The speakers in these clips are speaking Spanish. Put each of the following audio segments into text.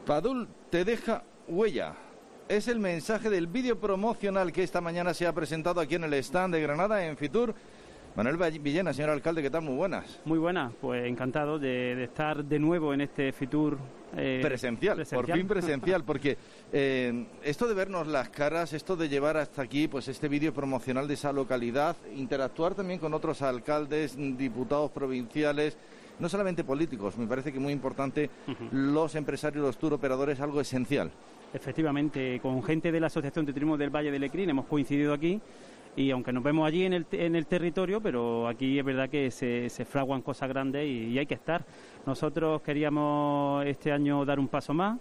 Padul te deja huella. Es el mensaje del vídeo promocional que esta mañana se ha presentado aquí en el stand de Granada, en Fitur. Manuel Villena, señor alcalde, ¿qué tal? Muy buenas. Muy buenas, pues encantado de estar de nuevo en este Fitur. Presencial, por fin presencial, porque esto de vernos las caras, esto de llevar hasta aquí pues este vídeo promocional de esa localidad, interactuar también con otros alcaldes, diputados provinciales, no solamente políticos, me parece que muy importante, los empresarios, los tour operadores, algo esencial. Efectivamente, con gente de la Asociación de Turismo del Valle del Lecrín hemos coincidido aquí. Y aunque nos vemos allí en el territorio, pero aquí es verdad que se fraguan cosas grandes y hay que estar. Nosotros queríamos este año dar un paso más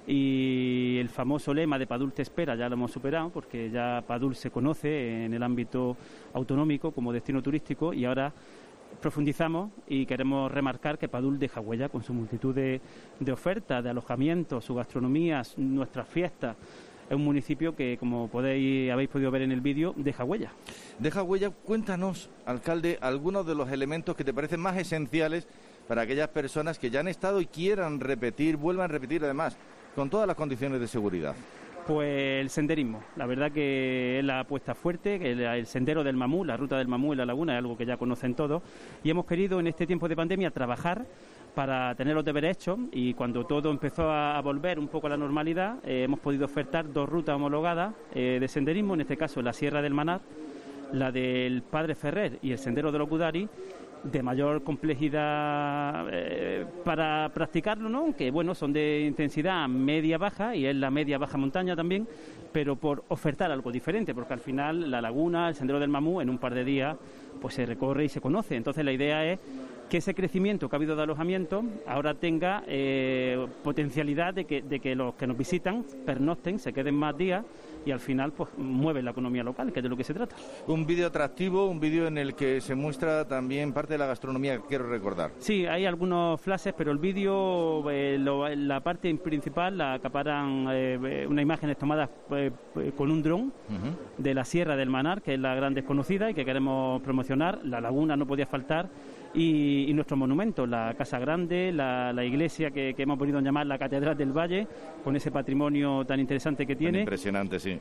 y el famoso lema de Padul te espera ya lo hemos superado, porque ya Padul se conoce en el ámbito autonómico como destino turístico y ahora profundizamos y queremos remarcar que Padul deja huella con su multitud de ofertas, de alojamientos, su gastronomía, nuestras fiestas. Es un municipio que, como habéis podido ver en el vídeo, deja huella. Deja huella. Cuéntanos, alcalde, algunos de los elementos que te parecen más esenciales para aquellas personas que ya han estado y quieran repetir, vuelvan a repetir, además, con todas las condiciones de seguridad. Pues el senderismo. La verdad que es la apuesta fuerte, que el sendero del Mamú, la ruta del Mamú en la laguna, es algo que ya conocen todos. Y hemos querido, en este tiempo de pandemia, trabajar para tener los deberes hechos, y cuando todo empezó a volver un poco a la normalidad, hemos podido ofertar 2 rutas homologadas de senderismo, en este caso la Sierra del Manar, la del Padre Ferrer y el Sendero de los Gudari, de mayor complejidad para practicarlo, ¿no? Que bueno, son de intensidad media-baja y es la media-baja montaña también, pero por ofertar algo diferente, porque al final la laguna, el Sendero del Mamú, en un par de días pues se recorre y se conoce. Entonces la idea es que ese crecimiento que ha habido de alojamiento ahora tenga potencialidad de que los que nos visitan pernocten, se queden más días y al final pues mueven la economía local, que es de lo que se trata. Un vídeo atractivo, un vídeo en el que se muestra también parte de la gastronomía que quiero recordar. Sí, hay algunos flashes, pero el vídeo, la parte principal la acaparan unas imágenes tomadas con un dron de la Sierra del Manar, que es la gran desconocida y que queremos promocionar. La laguna no podía faltar. Y nuestros monumentos, la Casa Grande, la iglesia que hemos venido a llamar la Catedral del Valle, con ese patrimonio tan interesante que tiene. Impresionante, sí.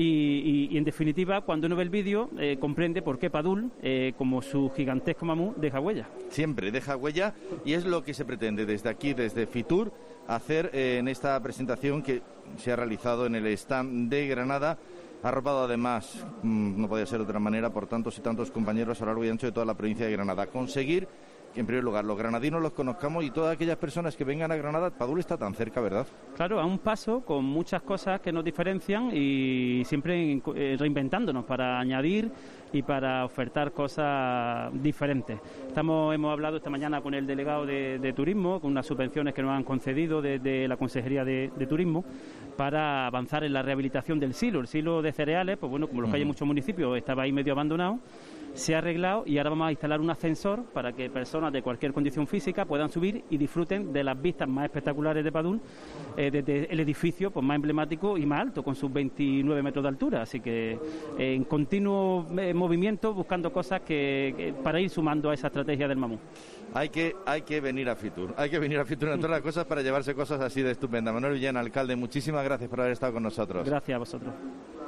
Y en definitiva, cuando uno ve el vídeo, comprende por qué Padul, como su gigantesco mamú, deja huella. Siempre deja huella, y es lo que se pretende desde aquí, desde Fitur, hacer en esta presentación que se ha realizado en el stand de Granada, arropado además, no podía ser de otra manera, por tantos y tantos compañeros a lo largo y ancho de toda la provincia de Granada. Conseguir que, en primer lugar, los granadinos los conozcamos y todas aquellas personas que vengan a Granada. Padul está tan cerca, ¿verdad? Claro, a un paso, con muchas cosas que nos diferencian y siempre reinventándonos para añadir y para ofertar cosas diferentes. Hemos hablado esta mañana con el delegado de Turismo, con unas subvenciones que nos han concedido desde la Consejería de Turismo, para avanzar en la rehabilitación del silo. El silo de cereales, pues bueno, como los que hay en muchos municipios, estaba ahí medio abandonado, se ha arreglado y ahora vamos a instalar un ascensor para que personas de cualquier condición física puedan subir y disfruten de las vistas más espectaculares de Padul, desde el edificio pues más emblemático y más alto, con sus 29 metros de altura. Así que en continuo movimiento, buscando cosas que para ir sumando a esa estrategia del Mamú. Hay que venir a Fitur, hay que venir a Fitur en todas las cosas para llevarse cosas así de estupendas. Manuel Villena, alcalde, muchísimas gracias por haber estado con nosotros. Gracias a vosotros.